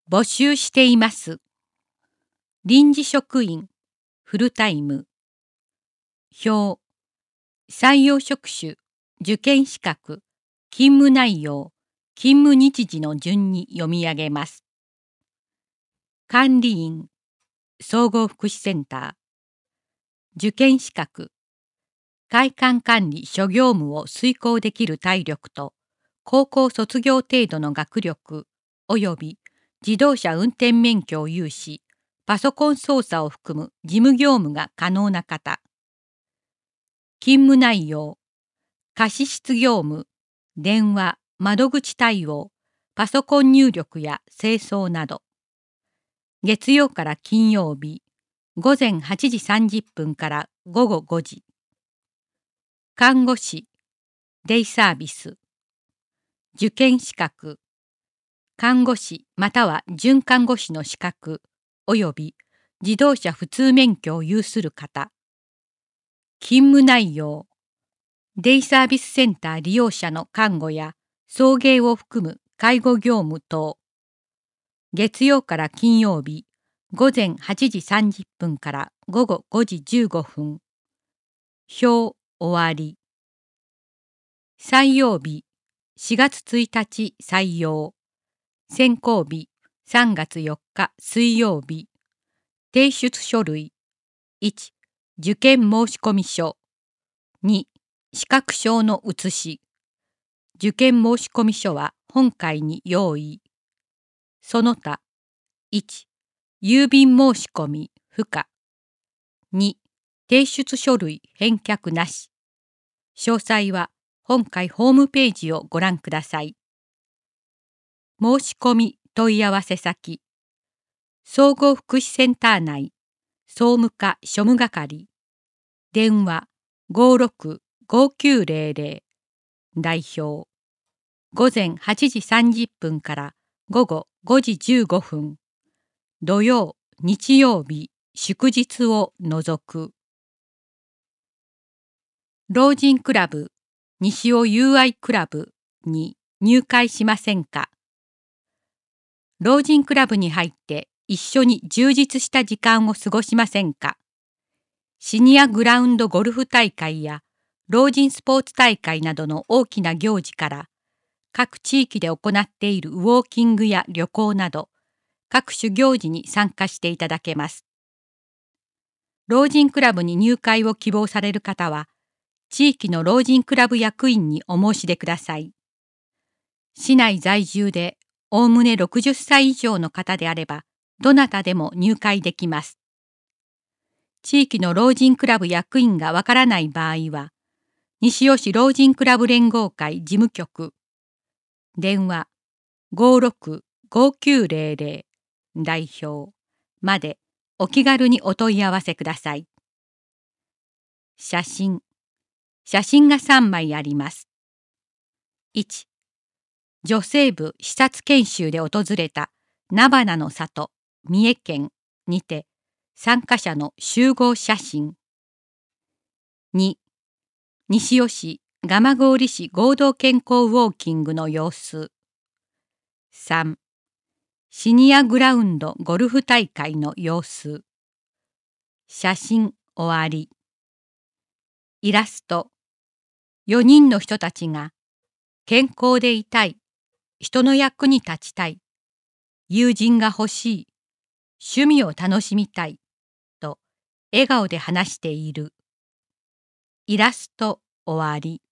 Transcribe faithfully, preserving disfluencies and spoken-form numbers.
募集しています。臨時職員、フルタイム。表、採用職種、受験資格、勤務内容、勤務日時の順に読み上げます。管理員、総合福祉センター。受験資格、会館管理諸業務を遂行できる体力と、高校卒業程度の学力及び自動車運転免許を有し、パソコン操作を含む事務業務が可能な方。勤務内容、貸出業務、電話、窓口対応、パソコン入力や清掃など。月曜から金曜日、午前はちじさんじゅっぷんから午後ごじ。看護師、デイサービス。受験資格、看護師または準看護師の資格及び自動車普通免許を有する方。勤務内容、デイサービスセンター利用者の看護や送迎を含む介護業務等。月曜から金曜日、午前はちじさんじゅっぷんから午後ごじじゅうごふん。表終わり。採用日、しがつついたち採用。選考日、さんがつよっか水曜日。提出書類。いち、受験申込書。に、資格証の写し。受験申込書は本会に用意。その他、いち、郵便申し込み不可。に、提出書類返却なし。詳細は本会ホームページをご覧ください。申し込み問い合わせ先、総合福祉センター内、総務課庶務係、電話 ごーろくごーきゅうぜろぜろ、代表、午前はちじさんじゅっぷんから午後ごじじゅうごふん、土曜、日曜日、祝日を除く。老人クラブ、西尾友愛クラブに入会しませんか。老人クラブに入って一緒に充実した時間を過ごしませんか。シニアグラウンドゴルフ大会や老人スポーツ大会などの大きな行事から、各地域で行っているウォーキングや旅行など、各種行事に参加していただけます。老人クラブに入会を希望される方は、地域の老人クラブ役員にお申し出ください。市内在住でおおむねろくじゅっさい以上の方であれば、どなたでも入会できます。地域の老人クラブ役員がわからない場合は、西尾市老人クラブ連合会事務局、電話 ごーろくごーきゅうぜろぜろ 代表までお気軽にお問い合わせください。写真。写真がさんまいあります。いち、女性部視察研修で訪れた菜花の里、三重県にて参加者の集合写真。に、西尾市蒲郡市合同健康ウォーキングの様子。さん、シニアグラウンドゴルフ大会の様子。写真終わり。イラスト。よにんの人たちが健康でいたい、人の役に立ちたい、友人が欲しい、趣味を楽しみたいと笑顔で話している。イラスト終わり。